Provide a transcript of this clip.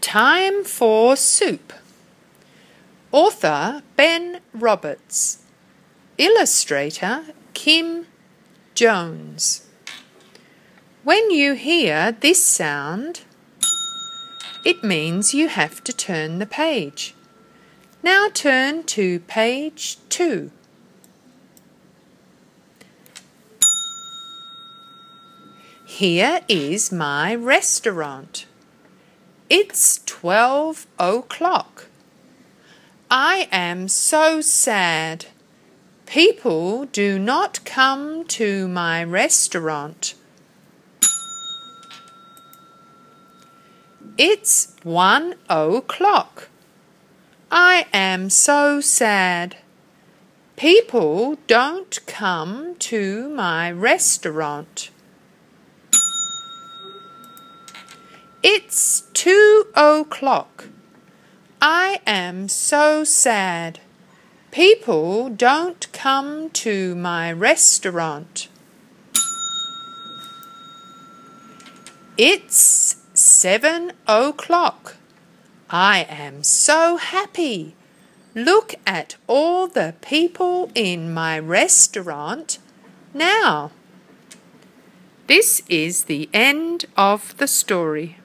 Time for Soup. Author Ben Roberts. Illustrator Kim Jones. When you hear this sound, it means you have to turn the page. Now turn to page 2. Here is my restaurant. It's 12 o'clock. I am so sad. People do not come to my restaurant. It's 1 o'clock. I am so sad. People don't come to my restaurant. It's 2 o'clock. I am so sad. People don't come to my restaurant. It's 7 o'clock. I am so happy. Look at all the people in my restaurant now. This is the end of the story.